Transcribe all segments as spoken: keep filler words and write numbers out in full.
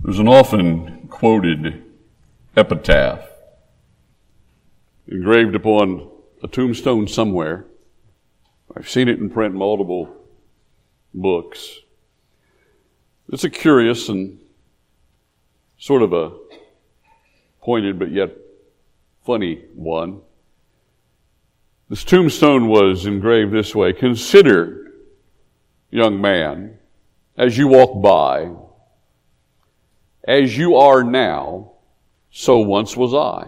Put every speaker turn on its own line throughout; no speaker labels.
There's an often quoted epitaph engraved upon a tombstone somewhere. I've seen it in print in multiple books. It's a curious and sort of a pointed but yet funny one. This tombstone was engraved this way: "Consider, young man, as you walk by, as you are now, so once was I.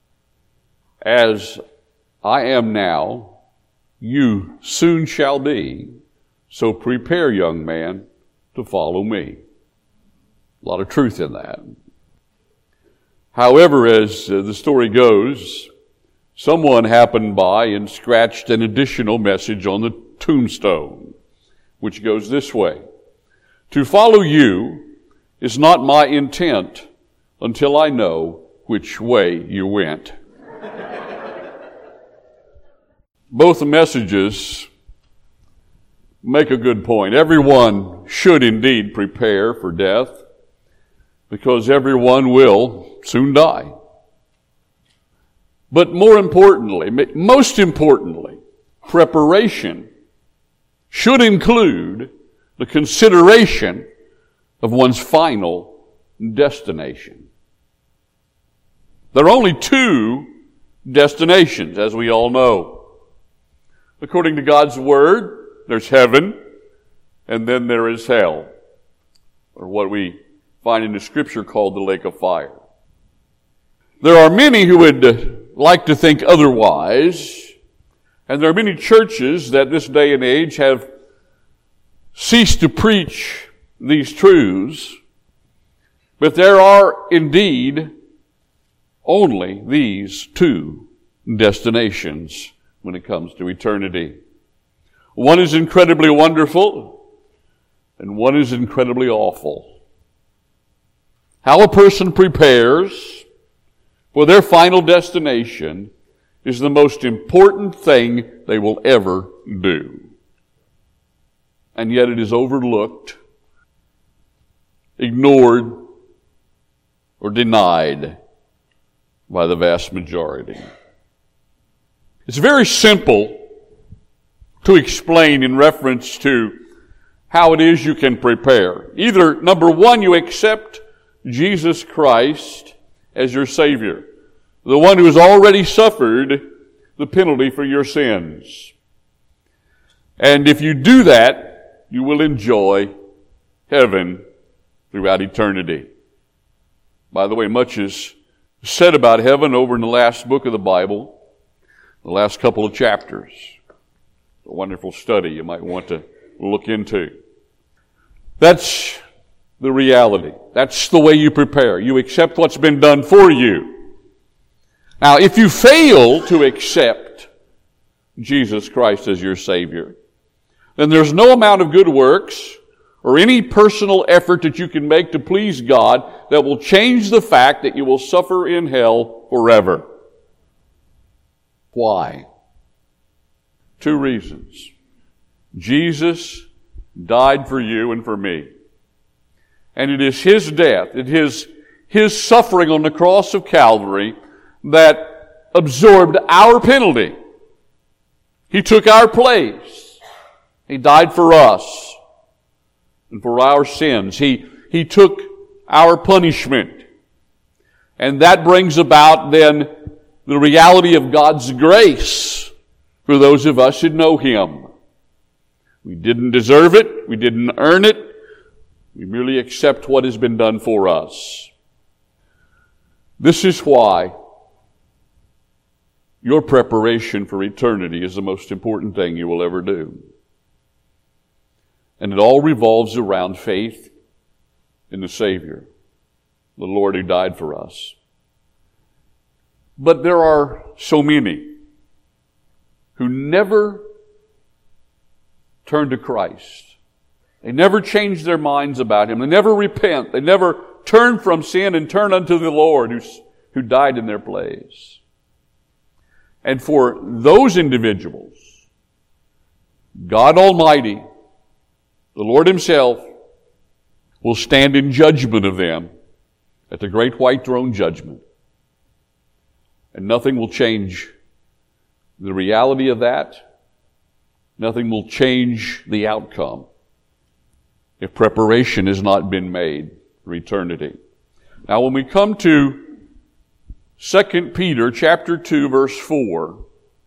As I am now, you soon shall be, so prepare, young man, to follow me." A lot of truth in that. However, as uh, the story goes, someone happened by and scratched an additional message on the tombstone, which goes this way: "To follow you is not my intent until I know which way you went." Both the messages make a good point. Everyone should indeed prepare for death, because everyone will soon die. But more importantly, most importantly, preparation should include the consideration of one's final destination. There are only two destinations, as we all know. According to God's Word, there's heaven, and then there is hell, or what we find in the Scripture called the lake of fire. There are many who would like to think otherwise, and there are many churches that this day and age have ceased to preach these truths, but there are indeed only these two destinations when it comes to eternity. One is incredibly wonderful, and one is incredibly awful. How a person prepares for their final destination is the most important thing they will ever do. And yet it is overlooked, ignored, or denied by the vast majority. It's very simple to explain in reference to how it is you can prepare. Either, number one, you accept Jesus Christ as your Savior, the one who has already suffered the penalty for your sins. And if you do that, you will enjoy heaven throughout eternity. By the way, much is said about heaven over in the last book of the Bible, the last couple of chapters. A wonderful study you might want to look into. That's the reality. That's the way you prepare. You accept what's been done for you. Now, if you fail to accept Jesus Christ as your Savior, then there's no amount of good works or any personal effort that you can make to please God that will change the fact that you will suffer in hell forever. Why? Two reasons. Jesus died for you and for me. And it is His death, it is His suffering on the cross of Calvary that absorbed our penalty. He took our place. He died for us and for our sins. He, he took our punishment. And that brings about then the reality of God's grace for those of us who know Him. We didn't deserve it. We didn't earn it. We merely accept what has been done for us. This is why your preparation for eternity is the most important thing you will ever do. And it all revolves around faith in the Savior, the Lord who died for us. But there are so many who never turn to Christ. They never change their minds about Him. They never repent. They never turn from sin and turn unto the Lord who, who died in their place. And for those individuals, God Almighty, the Lord Himself, will stand in judgment of them at the great white throne judgment. And nothing will change the reality of that. Nothing will change the outcome if preparation has not been made for eternity. Now, when we come to Second Peter chapter two, verse four,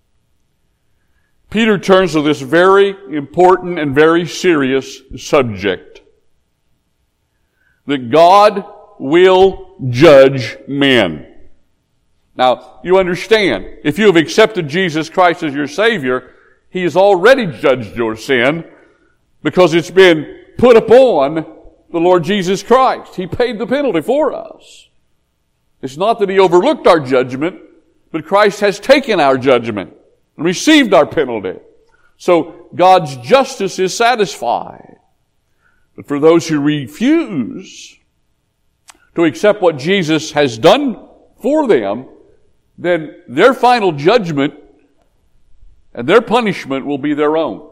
Peter turns to this very important and very serious subject, that God will judge men. Now, you understand, if you have accepted Jesus Christ as your Savior, He has already judged your sin because it's been put upon the Lord Jesus Christ. He paid the penalty for us. It's not that He overlooked our judgment, but Christ has taken our judgment and received our penalty. So God's justice is satisfied. But for those who refuse to accept what Jesus has done for them, then their final judgment and their punishment will be their own,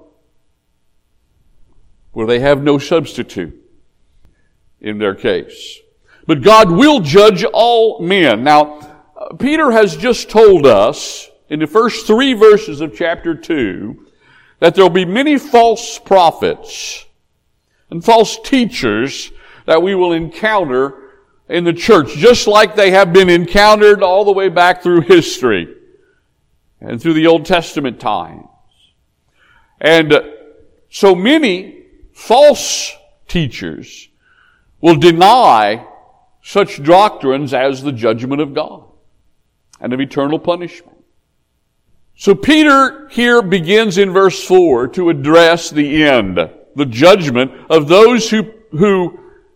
where they have no substitute in their case. But God will judge all men. Now, Peter has just told us in the first three verses of chapter two that there will be many false prophets and false teachers that we will encounter in the church, just like they have been encountered all the way back through history and through the Old Testament times. And so many false teachers will deny such doctrines as the judgment of God and of eternal punishment. So Peter here begins in verse four to address the end, the judgment of those who, who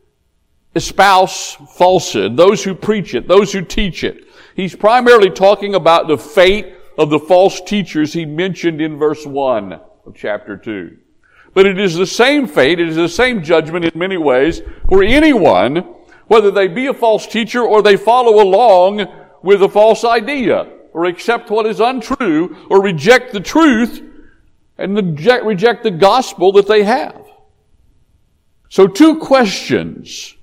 espouse falsehood, those who preach it, those who teach it. He's primarily talking about the fate of the false teachers he mentioned in verse one of chapter two. But it is the same fate, it is the same judgment in many ways for anyone, whether they be a false teacher or they follow along with a false idea, or accept what is untrue, or reject the truth and reject, reject the gospel that they have. So two questions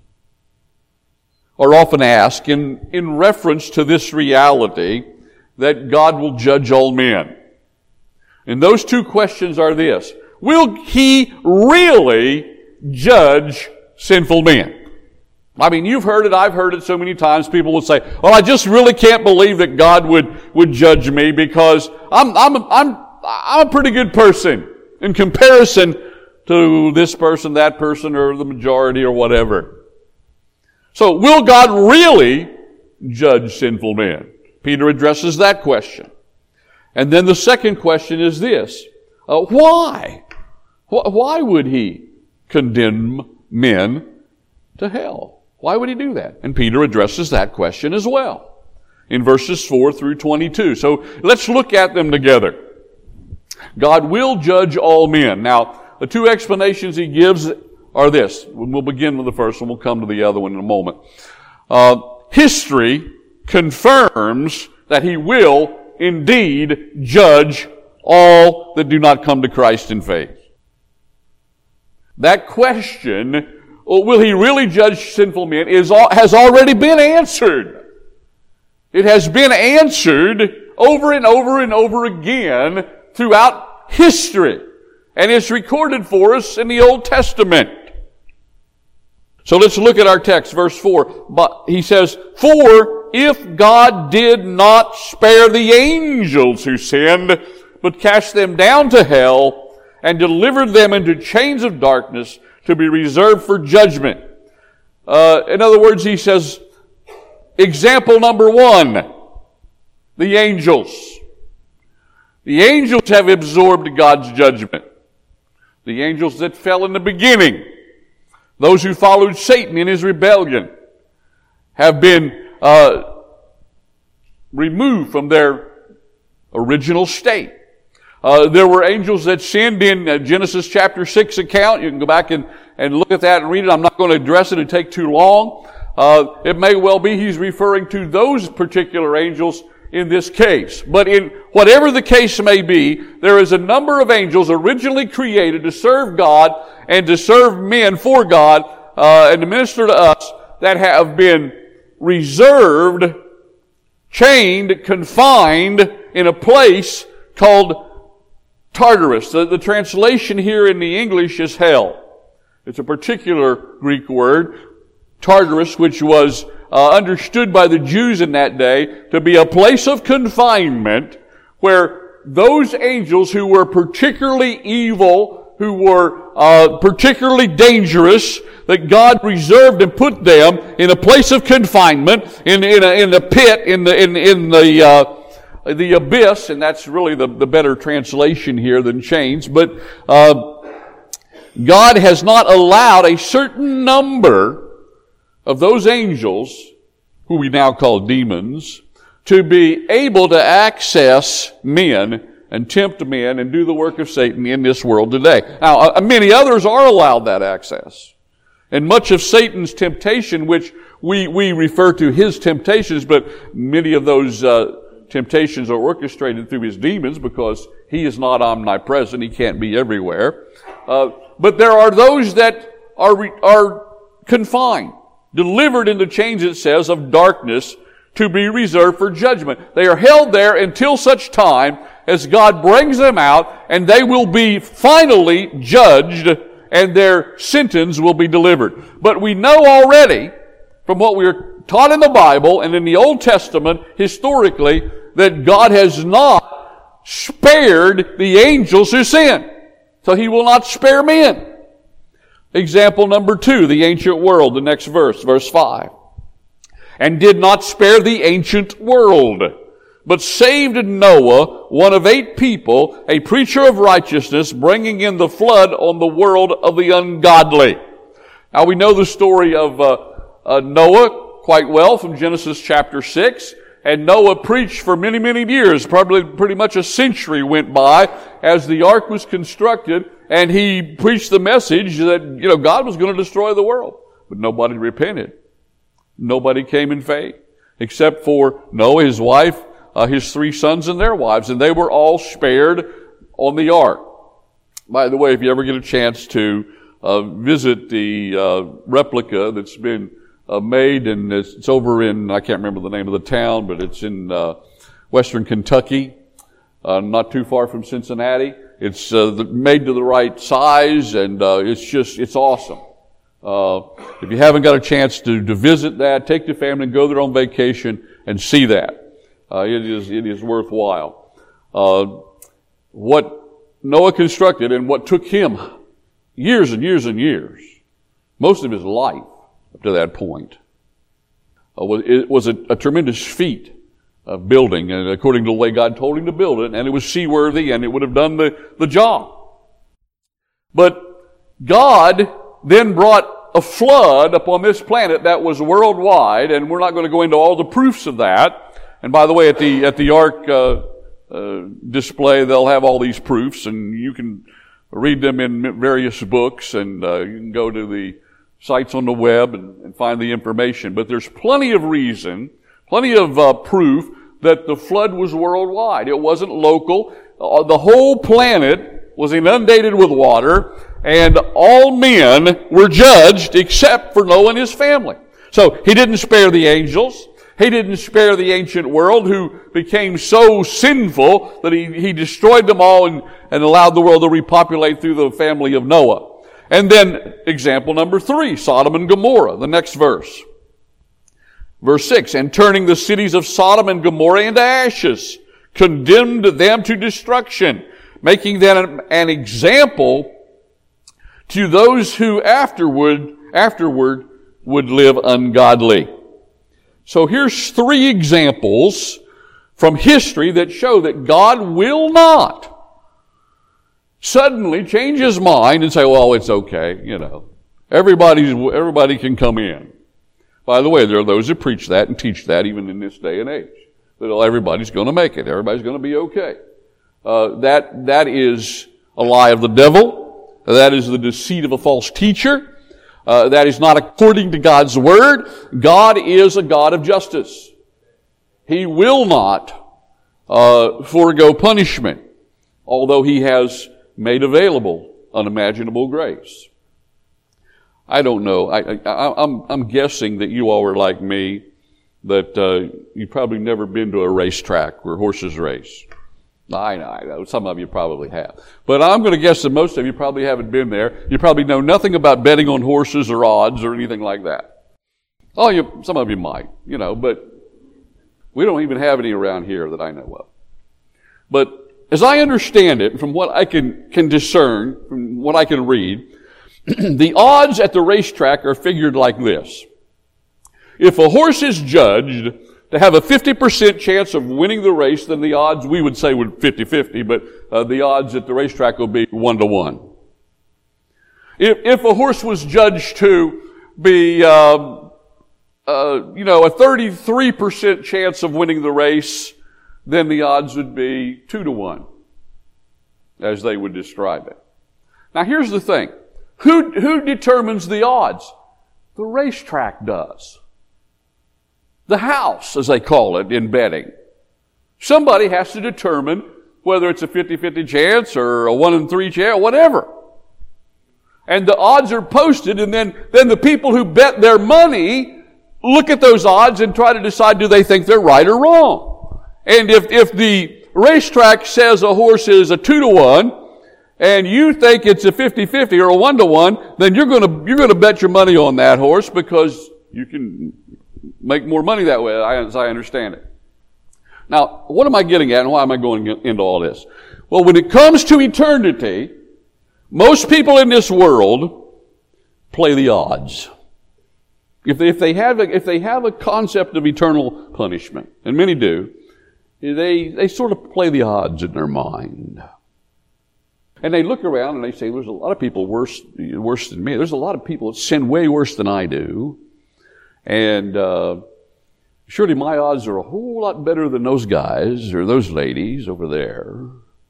are often asked in, in reference to this reality that God will judge all men. And those two questions are this: will He really judge sinful men? I mean, you've heard it, I've heard it so many times. People will say, well, I just really can't believe that God would, would judge me because I'm, I'm, I'm, I'm a pretty good person in comparison to this person, that person, or the majority, or whatever. So, will God really judge sinful men? Peter addresses that question. And then the second question is this: uh, why? Why would He condemn men to hell? Why would He do that? And Peter addresses that question as well in verses four through twenty-two. So let's look at them together. God will judge all men. Now, the two explanations he gives are this. We'll begin with the first one. We'll come to the other one in a moment. Uh, history confirms that He will indeed judge all that do not come to Christ in faith. That question, will He really judge sinful men, is has already been answered. It has been answered over and over and over again throughout history. And it's recorded for us in the Old Testament. So let's look at our text, verse four. But he says, "For if God did not spare the angels who sinned, but cast them down to hell, and delivered them into chains of darkness to be reserved for judgment." Uh, in other words, he says, example number one, the angels. The angels have absorbed God's judgment. The angels that fell in the beginning, those who followed Satan in his rebellion, have been uh, removed from their original state. Uh, there were angels that sinned in uh, Genesis chapter six account. You can go back and, and look at that and read it. I'm not going to address it. It'd take too long. Uh, it may well be he's referring to those particular angels in this case. But in whatever the case may be, there is a number of angels originally created to serve God and to serve men for God uh, and to minister to us that have been reserved, chained, confined in a place called Tartarus. The, the translation here in the English is hell. It's a particular Greek word, Tartarus, which was uh, understood by the Jews in that day to be a place of confinement where those angels who were particularly evil, who were uh, particularly dangerous, that God reserved and put them in a place of confinement, in in a, in the pit, in the in in the uh, the abyss, and that's really the, the better translation here than chains. But uh, God has not allowed a certain number of those angels, who we now call demons, to be able to access men and tempt men and do the work of Satan in this world today. Now, uh, many others are allowed that access. And much of Satan's temptation, which we, we refer to his temptations, but many of those uh, temptations are orchestrated through his demons because he is not omnipresent. He can't be everywhere. Uh, but there are those that are, re- are confined, delivered in the chains, it says, of darkness to be reserved for judgment. They are held there until such time as God brings them out, and they will be finally judged, and their sentence will be delivered. But we know already, from what we're taught in the Bible and in the Old Testament, historically, that God has not spared the angels who sin. So He will not spare men. Example number two, the ancient world, the next verse, verse five. And did not spare the ancient world, but saved Noah, one of eight people, a preacher of righteousness, bringing in the flood on the world of the ungodly. Now we know the story of uh, uh, Noah quite well from Genesis chapter six. And Noah preached for many, many years. Probably pretty much a century went by as the ark was constructed, and he preached the message that, you know, God was going to destroy the world. But nobody repented. Nobody came in faith, except for Noah, his wife, uh, his three sons and their wives, and they were all spared on the ark. By the way, if you ever get a chance to uh, visit the uh, replica that's been Uh, made, and it's, it's over in, I can't remember the name of the town, but it's in uh, western Kentucky, uh, not too far from Cincinnati. It's uh, the, made to the right size, and uh, it's just, it's awesome. Uh, if you haven't got a chance to, to visit that, take your family and go there on vacation and see that. Uh, it is, it is worthwhile. Uh, what Noah constructed and what took him years and years and years, most of his life, up to that point, uh, was, it was a, a tremendous feat of building, and according to the way God told him to build it, and it was seaworthy, and it would have done the, the job. But God then brought a flood upon this planet that was worldwide, and we're not going to go into all the proofs of that. And by the way, at the at the Ark uh, uh, display, they'll have all these proofs, and you can read them in various books, and uh, you can go to the sites on the web and, and find the information. But there's plenty of reason, plenty of uh, proof that the flood was worldwide. It wasn't local. Uh, the whole planet was inundated with water, and all men were judged except for Noah and his family. So He didn't spare the angels. He didn't spare the ancient world, who became so sinful that He, he destroyed them all and, and allowed the world to repopulate through the family of Noah. And then, example number three, Sodom and Gomorrah, the next verse. Verse six, and turning the cities of Sodom and Gomorrah into ashes, condemned them to destruction, making them an example to those who afterward, afterward would live ungodly. So here's three examples from history that show that God will not suddenly change His mind and say, well, it's okay, you know. Everybody's, everybody can come in. By the way, there are those who preach that and teach that even in this day and age. That everybody's going to make it. Everybody's going to be okay. Uh, that, that is a lie of the devil. That is the deceit of a false teacher. Uh, that is not according to God's Word. God is a God of justice. He will not uh, forego punishment, although He has made available unimaginable grace. I don't know. I, I, I'm, I'm guessing that you all are like me, that uh, you've probably never been to a racetrack where horses race. I know, I know, some of you probably have. But I'm going to guess that most of you probably haven't been there. You probably know nothing about betting on horses or odds or anything like that. Oh, you, some of you might, you know, but we don't even have any around here that I know of. But as I understand it, from what I can, can discern, from what I can read, the odds at the racetrack are figured like this. If a horse is judged to have a fifty percent chance of winning the race, then the odds, we would say, would fifty-fifty, but uh, the odds at the racetrack will be one to one. If, if a horse was judged to be, uh, uh, you know, a thirty-three percent chance of winning the race, then the odds would be two to one, as they would describe it. Now here's the thing. Who, who determines the odds? The racetrack does. The house, as they call it in betting. Somebody has to determine whether it's a fifty-fifty chance or a one in three chance, or whatever. And the odds are posted, and then, then the people who bet their money look at those odds and try to decide, do they think they're right or wrong? And if, if the racetrack says a horse is a two to one, and you think it's a fifty-fifty or a one to one, then you're gonna, you're gonna bet your money on that horse because you can make more money that way, as I understand it. Now, what am I getting at and why am I going into all this? Well, when it comes to eternity, most people in this world play the odds. If they, if they have a, if they have a concept of eternal punishment, and many do, they, they sort of play the odds in their mind. And they look around and they say, there's a lot of people worse, worse than me. There's a lot of people that sin way worse than I do. And uh, surely my odds are a whole lot better than those guys or those ladies over there.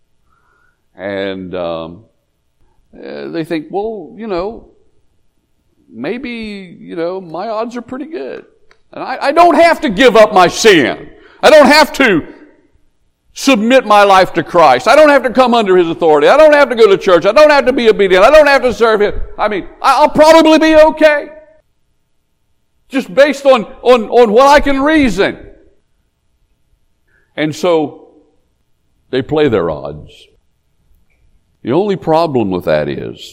And um, they think, well, you know, maybe, you know, my odds are pretty good. And I, I don't have to give up my sin. I don't have to submit my life to Christ. I don't have to come under His authority. I don't have to go to church. I don't have to be obedient. I don't have to serve Him. I mean, I'll probably be okay. Just based on, on, on what I can reason. And so, they play their odds. The only problem with that is,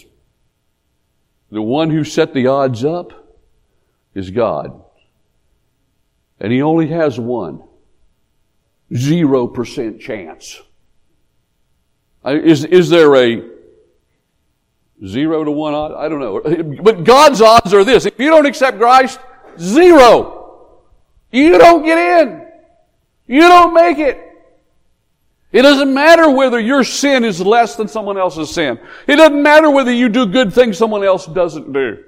the one who set the odds up is God. And He only has one. Zero percent chance. Is, is there a zero to one odd? I don't know. But God's odds are this. If you don't accept Christ, zero. You don't get in. You don't make it. It doesn't matter whether your sin is less than someone else's sin. It doesn't matter whether you do good things someone else doesn't do.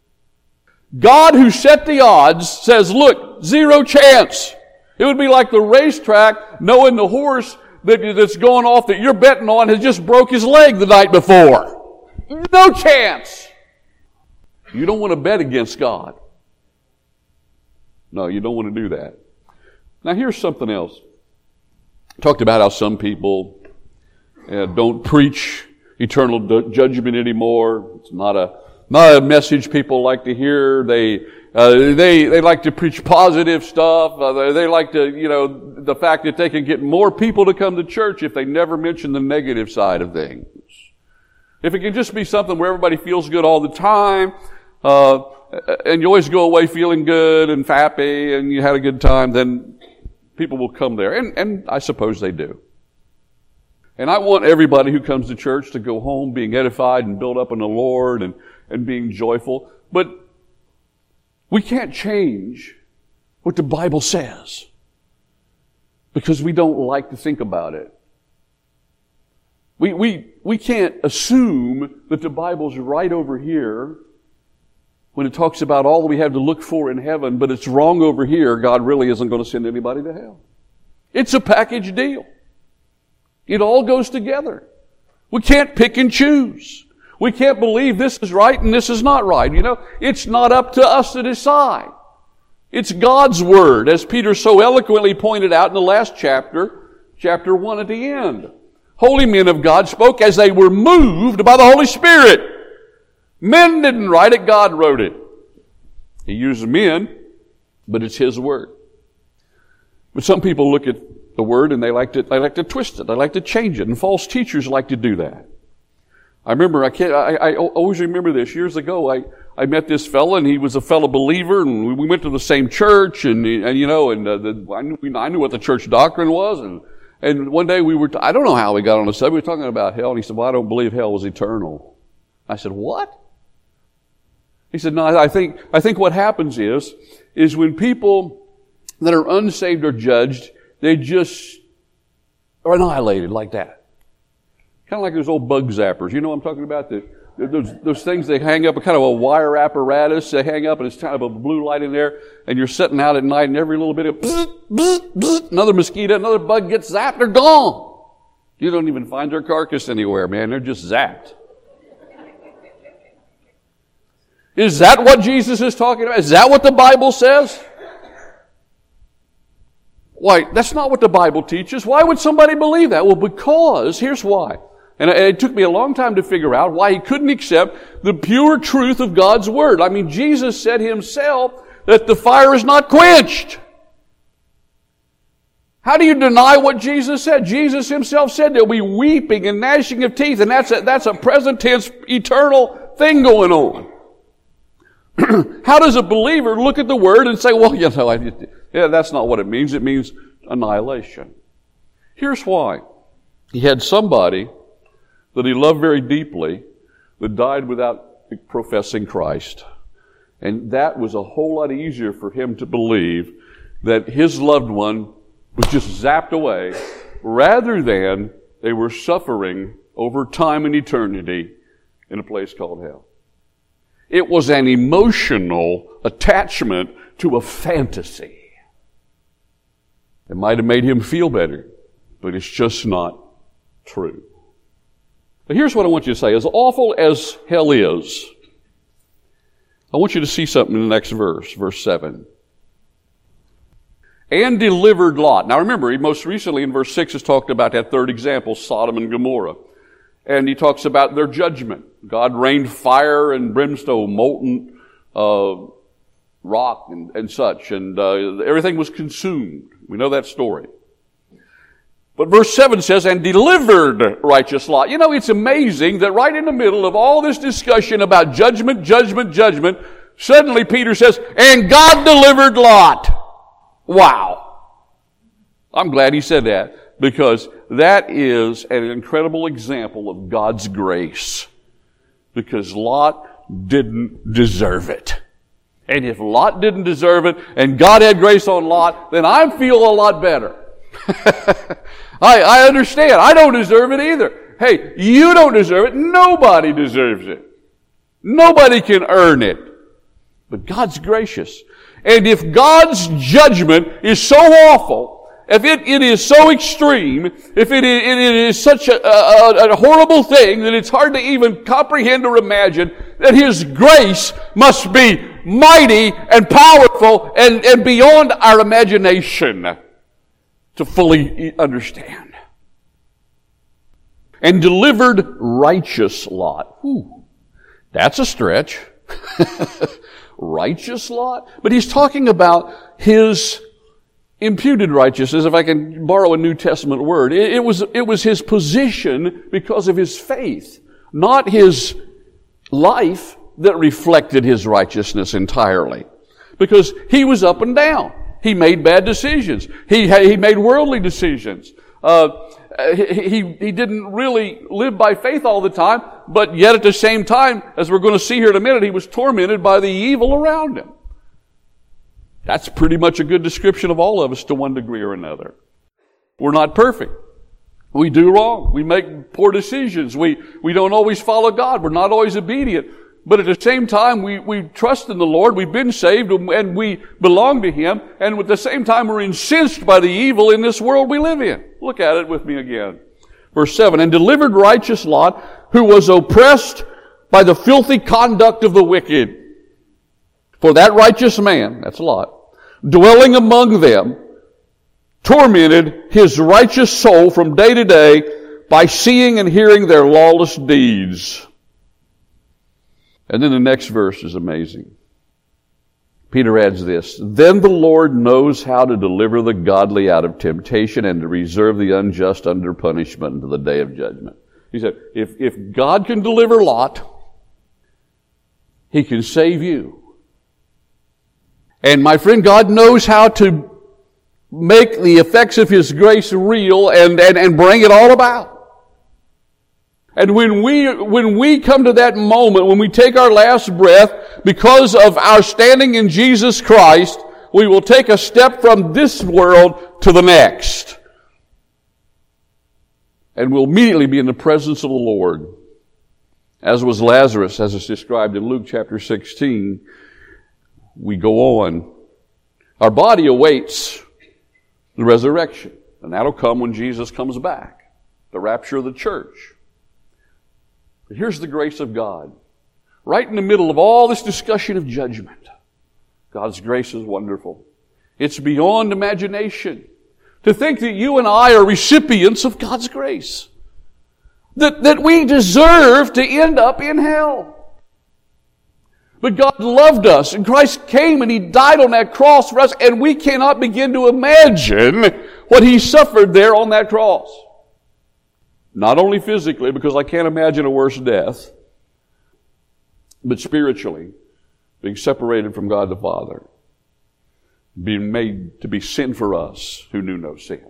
God, who set the odds, says, look, zero chance. It would be like the racetrack knowing the horse that, that's going off that you're betting on has just broke his leg the night before. No chance. You don't want to bet against God. No, you don't want to do that. Now here's something else. I talked about how some people uh, don't preach eternal du- judgment anymore. It's not a not a message people like to hear. They uh, they they like to preach positive stuff. Uh, they, they like to, you know, the fact that they can get more people to come to church if they never mention the negative side of things. If it can just be something where everybody feels good all the time, uh, and you always go away feeling good and happy and you had a good time, then people will come there. And, and I suppose they do. And I want everybody who comes to church to go home being edified and built up in the Lord and, and being joyful. But we can't change what the Bible says because we don't like to think about it. We, we, we can't assume that the Bible's right over here when it talks about all that we have to look for in heaven, but it's wrong over here. God really isn't going to send anybody to hell. It's a package deal. It all goes together. We can't pick and choose. We can't believe this is right and this is not right. You know, it's not up to us to decide. It's God's Word, as Peter so eloquently pointed out in the last chapter, chapter one at the end. Holy men of God spoke as they were moved by the Holy Spirit. Men didn't write it, God wrote it. He used men, but it's His Word. But some people look at the Word and they like to, they like to twist it. They like to change it. And false teachers like to do that. I remember, I can't, I, I always remember this. Years ago, I, I met this fellow, and he was a fellow believer, and we went to the same church, and, and you know, and uh, the, I knew, I knew what the church doctrine was, and, and one day we were, t- I don't know how we got on the subject, we were talking about hell, and he said, well, I don't believe hell was eternal. I said, what? He said, no, I think, I think what happens is, is when people that are unsaved are judged, they just are annihilated like that. Kind of like those old bug zappers. You know what I'm talking about? The, those, those things they hang up, a kind of a wire apparatus they hang up, and it's kind of a blue light in there, and you're sitting out at night, and every little bit of bzz, bzz, bzz, another mosquito, another bug gets zapped, they're gone. You don't even find their carcass anywhere, man. They're just zapped. Is that what Jesus is talking about? Is that what the Bible says? Why, that's not what the Bible teaches. Why would somebody believe that? Well, because, here's why. And it took me a long time to figure out why he couldn't accept the pure truth of God's Word. I mean, Jesus said himself that the fire is not quenched. How do you deny what Jesus said? Jesus himself said there'll be weeping and gnashing of teeth, and that's a, that's a present tense, eternal thing going on. How does a believer look at the Word and say, well, you know, I, yeah, that's not what it means. It means annihilation. Here's why. He had somebody that he loved very deeply that died without professing Christ. And that was a whole lot easier for him to believe that his loved one was just zapped away rather than they were suffering over time and eternity in a place called hell. It was an emotional attachment to a fantasy. It might have made him feel better, but it's just not true. But here's what I want you to say. As awful as hell is, I want you to see something in the next verse, verse seven. And delivered Lot. Now remember, he most recently in verse six has talked about that third example, Sodom and Gomorrah. And he talks about their judgment. God rained fire and brimstone, molten uh, rock and, and such. And uh, everything was consumed. We know that story. But verse seven says, and delivered righteous Lot. You know, it's amazing that right in the middle of all this discussion about judgment, judgment, judgment, suddenly Peter says, and God delivered Lot. Wow. I'm glad he said that, because that is an incredible example of God's grace. Because Lot didn't deserve it. And if Lot didn't deserve it, and God had grace on Lot, then I feel a lot better. I, I understand. I don't deserve it either. Hey, you don't deserve it. Nobody deserves it. Nobody can earn it. But God's gracious. And if God's judgment is so awful, if it, it is so extreme, if it is, it is such a, a, a horrible thing that it's hard to even comprehend or imagine, that His grace must be mighty and powerful and, and beyond our imagination to fully understand. And delivered righteous Lot. Whew, that's a stretch. Righteous Lot? But he's talking about his imputed righteousness, if I can borrow a New Testament word. It, it was, it was his position because of his faith, not his life that reflected his righteousness entirely. Because he was up and down. He made bad decisions. He he made worldly decisions. Uh, he, he he didn't really live by faith all the time, but yet at the same time, as we're going to see here in a minute, he was tormented by the evil around him. That's pretty much a good description of all of us to one degree or another. We're not perfect. We do wrong. We make poor decisions. We we don't always follow God. We're not always obedient. But at the same time, we, we trust in the Lord, we've been saved, and we belong to Him, and at the same time, we're incensed by the evil in this world we live in. Look at it with me again. Verse seven, and delivered righteous Lot, who was oppressed by the filthy conduct of the wicked. For that righteous man, that's Lot, dwelling among them, tormented his righteous soul from day to day by seeing and hearing their lawless deeds. And then the next verse is amazing. Peter adds this, then the Lord knows how to deliver the godly out of temptation and to reserve the unjust under punishment until the day of judgment. He said, if, if God can deliver Lot, He can save you. And my friend, God knows how to make the effects of His grace real and, and, and bring it all about. And when we, when we come to that moment, when we take our last breath, because of our standing in Jesus Christ, we will take a step from this world to the next. And we'll immediately be in the presence of the Lord. As was Lazarus, as is described in Luke chapter sixteen, we go on. Our body awaits the resurrection, and that'll come when Jesus comes back, the rapture of the church. But here's the grace of God. Right in the middle of all this discussion of judgment, God's grace is wonderful. It's beyond imagination to think that you and I are recipients of God's grace. That, that we deserve to end up in hell. But God loved us, and Christ came and He died on that cross for us, and we cannot begin to imagine what He suffered there on that cross. Not only physically, because I can't imagine a worse death, but spiritually, being separated from God the Father, being made to be sin for us who knew no sin.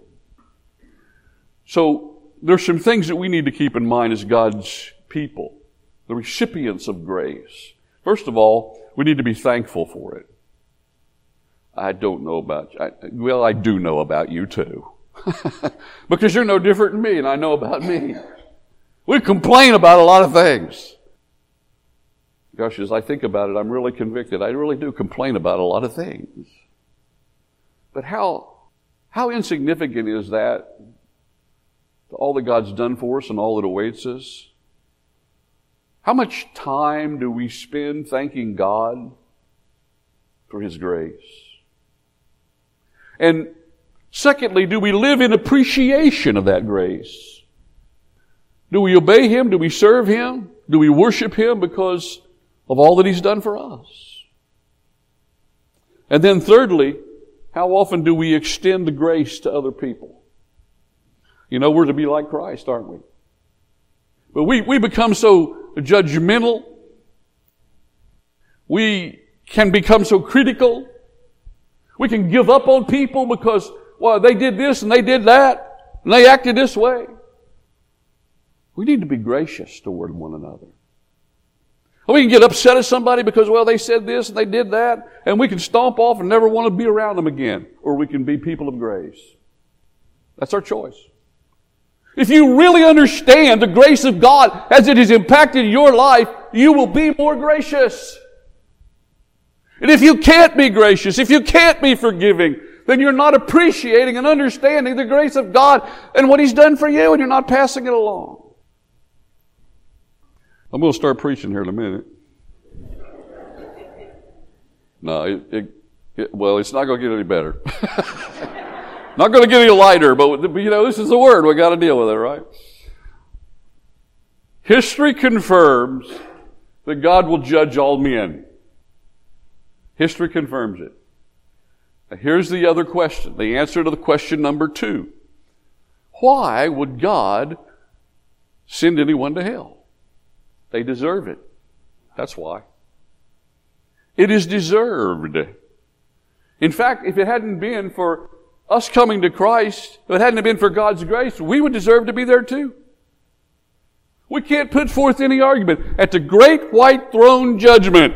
So, there's some things that we need to keep in mind as God's people, the recipients of grace. First of all, we need to be thankful for it. I don't know about you. I, well, I do know about you too. Because you're no different than me, and I know about me. We complain about a lot of things. Gosh, as I think about it, I'm really convicted. I really do complain about a lot of things. But how, how insignificant is that to all that God's done for us and all that awaits us? How much time do we spend thanking God for His grace? And secondly, do we live in appreciation of that grace? Do we obey Him? Do we serve Him? Do we worship Him because of all that He's done for us? And then thirdly, how often do we extend the grace to other people? You know, we're to be like Christ, aren't we? But we, we become so judgmental. We can become so critical. We can give up on people because, well, they did this and they did that, and they acted this way. We need to be gracious toward one another. We can get upset at somebody because, well, they said this and they did that, and we can stomp off and never want to be around them again. Or we can be people of grace. That's our choice. If you really understand the grace of God as it has impacted your life, you will be more gracious. And if you can't be gracious, if you can't be forgiving, then you're not appreciating and understanding the grace of God and what He's done for you, and you're not passing it along. I'm going to start preaching here in a minute. No, it, it, it, well, it's not going to get any better. Not going to get any lighter, but, you know, this is the Word. We got to deal with it, right? History confirms that God will judge all men. History confirms it. Now, here's the other question, the answer to the question number two. Why would God send anyone to hell? They deserve it. That's why. It is deserved. In fact, if it hadn't been for us coming to Christ, if it hadn't been for God's grace, we would deserve to be there too. We can't put forth any argument. At the great white throne judgment,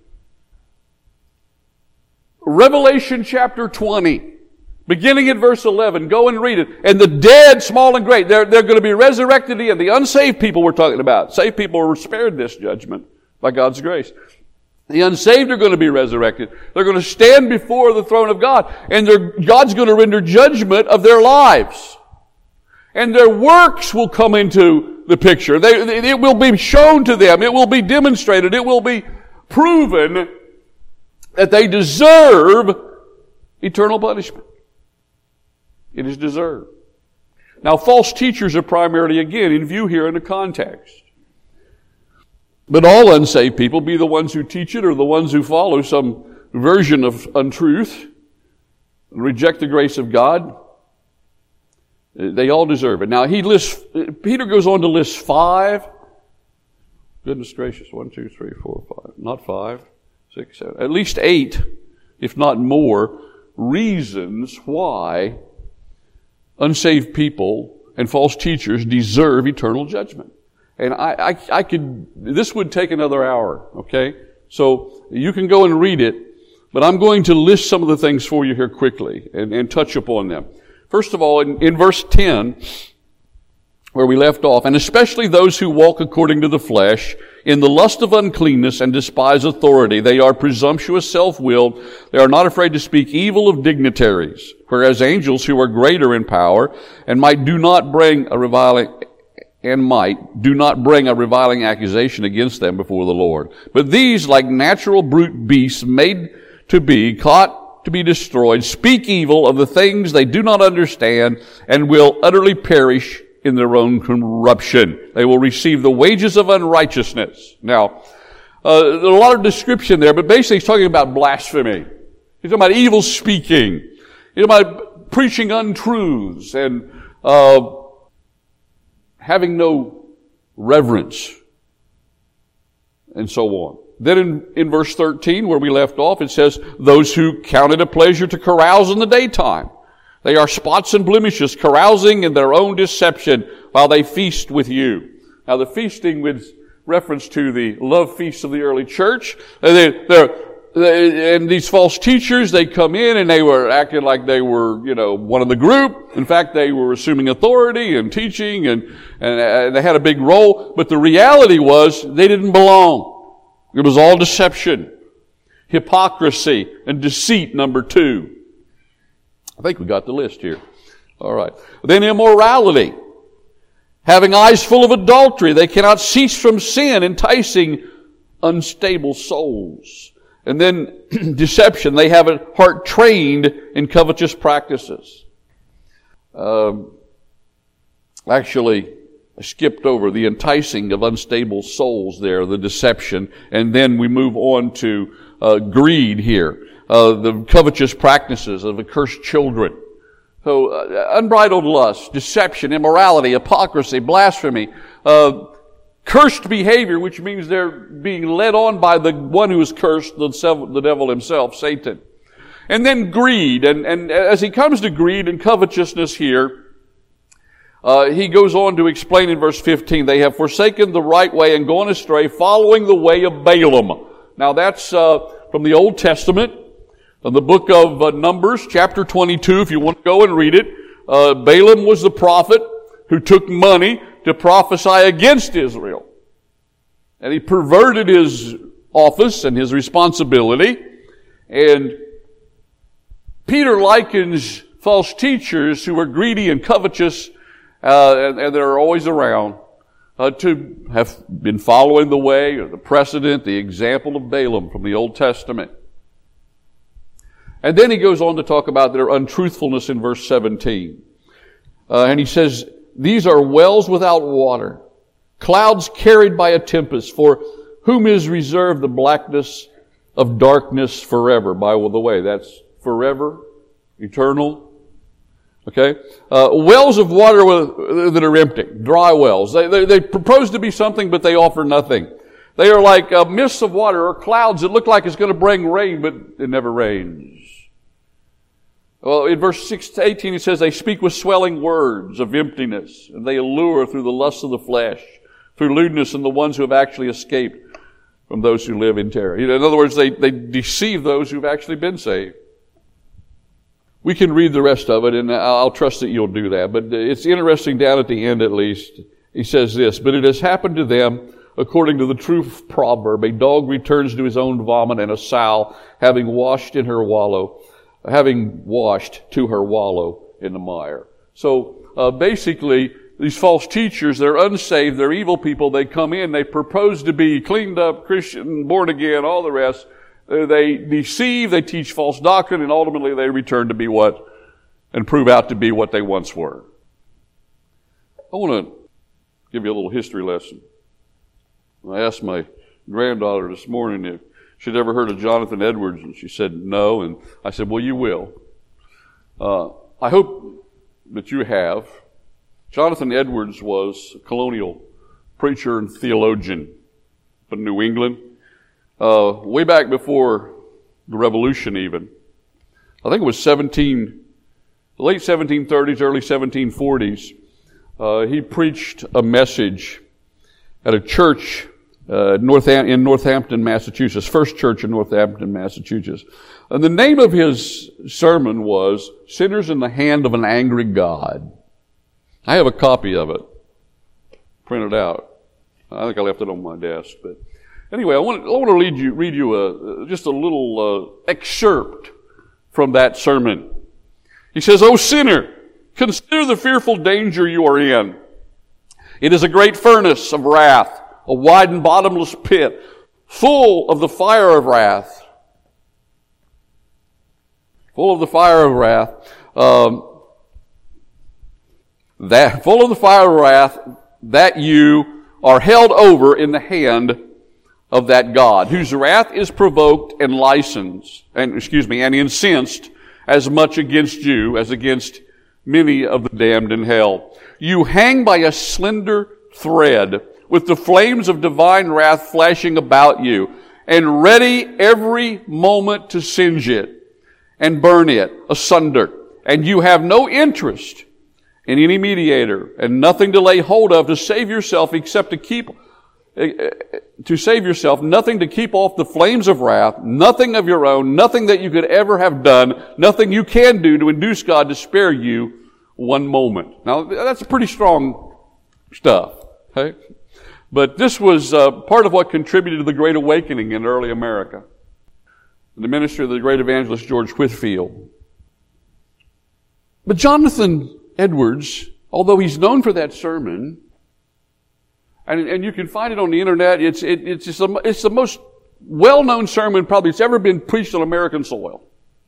Revelation chapter twenty, beginning at verse eleven, go and read it. And the dead, small and great, they're, they're going to be resurrected again. The unsaved people we're talking about. Saved people are spared this judgment by God's grace. The unsaved are going to be resurrected. They're going to stand before the throne of God, and God's going to render judgment of their lives. And their works will come into the picture. They, it will be shown to them. It will be demonstrated. It will be proven that they deserve eternal punishment. It is deserved. Now, false teachers are primarily, again, in view here in the context. But all unsaved people, be the ones who teach it or the ones who follow some version of untruth, reject the grace of God, they all deserve it. Now he lists, Peter goes on to list five, goodness gracious, one, two, three, four, five, not five, six, seven, at least eight, if not more, reasons why unsaved people and false teachers deserve eternal judgment. And I, I, I could, this would take another hour, okay? So you can go and read it, but I'm going to list some of the things for you here quickly and, and touch upon them. First of all, in, in verse ten, where we left off, and especially those who walk according to the flesh, in the lust of uncleanness and despise authority, they are presumptuous, self-willed. They are not afraid to speak evil of dignitaries, whereas angels who are greater in power and might do not bring a reviling and might do not bring a reviling accusation against them before the Lord. But these, like natural brute beasts made to be caught to be destroyed, speak evil of the things they do not understand and will utterly perish in their own corruption. They will receive the wages of unrighteousness. Now, uh, there's a lot of description there, but basically he's talking about blasphemy. He's talking about evil speaking. He's talking about preaching untruths and uh, having no reverence and so on. Then in, in verse thirteen, where we left off, it says, those who count it a pleasure to carouse in the daytime. They are spots and blemishes, carousing in their own deception while they feast with you. Now the feasting with reference to the love feasts of the early church. They, they're, they, and these false teachers, they come in and they were acting like they were, you know, one of the group. In fact, they were assuming authority and teaching and, and, and they had a big role. But the reality was they didn't belong. It was all deception, hypocrisy, and deceit, number two. I think we got the list here. All right. Then immorality. Having eyes full of adultery, they cannot cease from sin, enticing unstable souls. And then deception. They have a heart trained in covetous practices. Um, actually, I skipped over the enticing of unstable souls there, the deception, and then we move on to uh, greed here, uh, the covetous practices of accursed children. So uh, unbridled lust, deception, immorality, hypocrisy, blasphemy, uh, cursed behavior, which means they're being led on by the one who is cursed, the, the devil himself, Satan. And then greed, and, and as he comes to greed and covetousness here, Uh, he goes on to explain in verse fifteen, they have forsaken the right way and gone astray, following the way of Balaam. Now that's uh, from the Old Testament, in the book of uh, Numbers, chapter twenty-two, if you want to go and read it. Uh, Balaam was the prophet who took money to prophesy against Israel. And he perverted his office and his responsibility. And Peter likens false teachers who are greedy and covetous Uh, and, and they're always around, uh, to have been following the way or the precedent, the example of Balaam from the Old Testament. And then he goes on to talk about their untruthfulness in verse seventeen. Uh, and he says, these are wells without water, clouds carried by a tempest, for whom is reserved the blackness of darkness forever. By the way, that's forever, eternal. Okay, uh, wells of water with, that are empty, dry wells. They, they, they propose to be something, but they offer nothing. They are like uh, mists of water or clouds that look like it's going to bring rain, but it never rains. Well, in verse six to eighteen, it says, they speak with swelling words of emptiness, and they allure through the lust of the flesh, through lewdness in the ones who have actually escaped from those who live in terror. You know, in other words, they, they deceive those who've actually been saved. We can read the rest of it, and I'll trust that you'll do that. But it's interesting down at the end, at least. He says this, but it has happened to them according to the true proverb, a dog returns to his own vomit, and a sow, having washed in her wallow, having washed to her wallow in the mire. So uh, basically, these false teachers, they're unsaved, they're evil people. They come in, they propose to be cleaned up, Christian, born again, all the rest. They deceive, they teach false doctrine, and ultimately they return to be what, and prove out to be what they once were. I want to give you a little history lesson. I asked my granddaughter this morning if she'd ever heard of Jonathan Edwards, and she said no, and I said, well, you will. Uh, I hope that you have. Jonathan Edwards was a colonial preacher and theologian from New England, uh, way back before the Revolution even. I think it was seventeen, late seventeen thirties, early seventeen forties. Uh, he preached a message at a church uh, Northam- in Northampton, Massachusetts, First Church in Northampton, Massachusetts. And the name of his sermon was Sinners in the Hand of an Angry God. I have a copy of it printed out. I think I left it on my desk. But anyway, I want, I want to read you, read you a, just a little uh, excerpt from that sermon. He says, O sinner, consider the fearful danger you are in. It is a great furnace of wrath, a wide and bottomless pit, full of the fire of wrath. Full of the fire of wrath. Um, that full of the fire of wrath, that you are held over in the hand of that God, whose wrath is provoked and licensed, and excuse me, and incensed as much against you as against many of the damned in hell. You hang by a slender thread, with the flames of divine wrath flashing about you, and ready every moment to singe it and burn it asunder. And you have no interest in any mediator, and nothing to lay hold of to save yourself except to keep, to save yourself, nothing to keep off the flames of wrath, nothing of your own, nothing that you could ever have done, nothing you can do to induce God to spare you one moment. Now, that's pretty strong stuff, okay? But this was uh, part of what contributed to the Great Awakening in early America. The ministry of the great evangelist George Whitefield. But Jonathan Edwards, although he's known for that sermon, and, and you can find it on the internet, it's, it, it's, just a, it's the most well-known sermon probably that's ever been preached on American soil.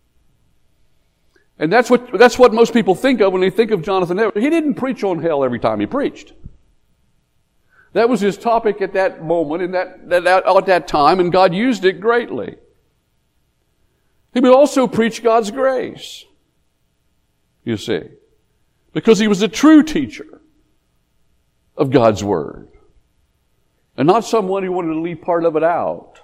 And that's what, that's what most people think of when they think of Jonathan Edwards. He didn't preach on hell every time he preached. That was his topic at that moment, and that, that, that, at that time, and God used it greatly. He would also preach God's grace, you see, because he was a true teacher of God's Word, and not someone who wanted to leave part of it out.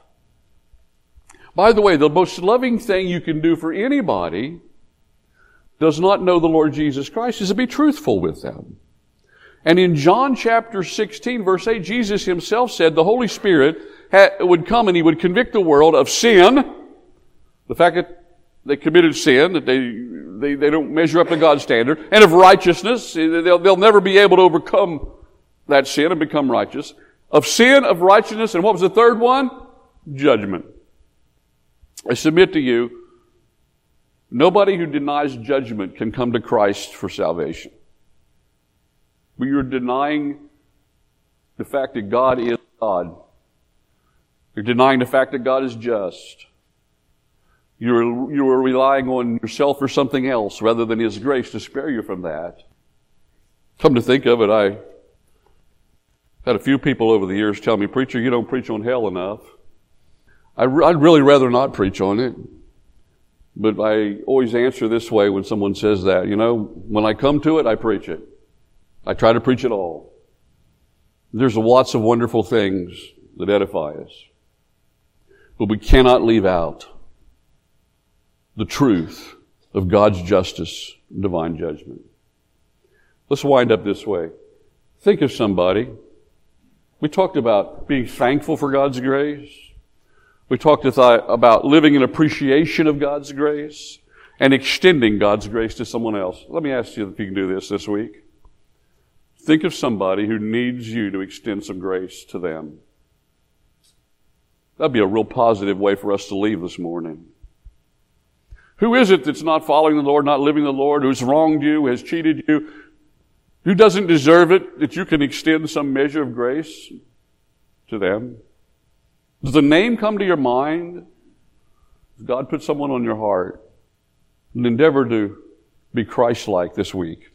By the way, the most loving thing you can do for anybody does not know the Lord Jesus Christ is to be truthful with them. And in John chapter sixteen, verse eight, Jesus himself said the Holy Spirit ha- would come and he would convict the world of sin, the fact that they committed sin, that they, they, they don't measure up to God's standard, and of righteousness. They'll, they'll never be able to overcome that sin and become righteous. Of sin, of righteousness, and what was the third one? Judgment. I submit to you, nobody who denies judgment can come to Christ for salvation. But you're denying the fact that God is God. You're denying the fact that God is just. You're, you are relying on yourself or something else rather than His grace to spare you from that. Come to think of it, I had a few people over the years tell me, preacher, you don't preach on hell enough. I, I'd really rather not preach on it. But I always answer this way when someone says that. You know, when I come to it, I preach it. I try to preach it all. There's lots of wonderful things that edify us. But we cannot leave out the truth of God's justice and divine judgment. Let's wind up this way. Think of somebody. We talked about being thankful for God's grace. We talked about living in appreciation of God's grace and extending God's grace to someone else. Let me ask you if you can do this this week. Think of somebody who needs you to extend some grace to them. That'd be a real positive way for us to leave this morning. Who is it that's not following the Lord, not living the Lord, who's wronged you, has cheated you, who doesn't deserve it, that you can extend some measure of grace to them? Does the name come to your mind? Does God put someone on your heart? And endeavor to be Christ-like this week.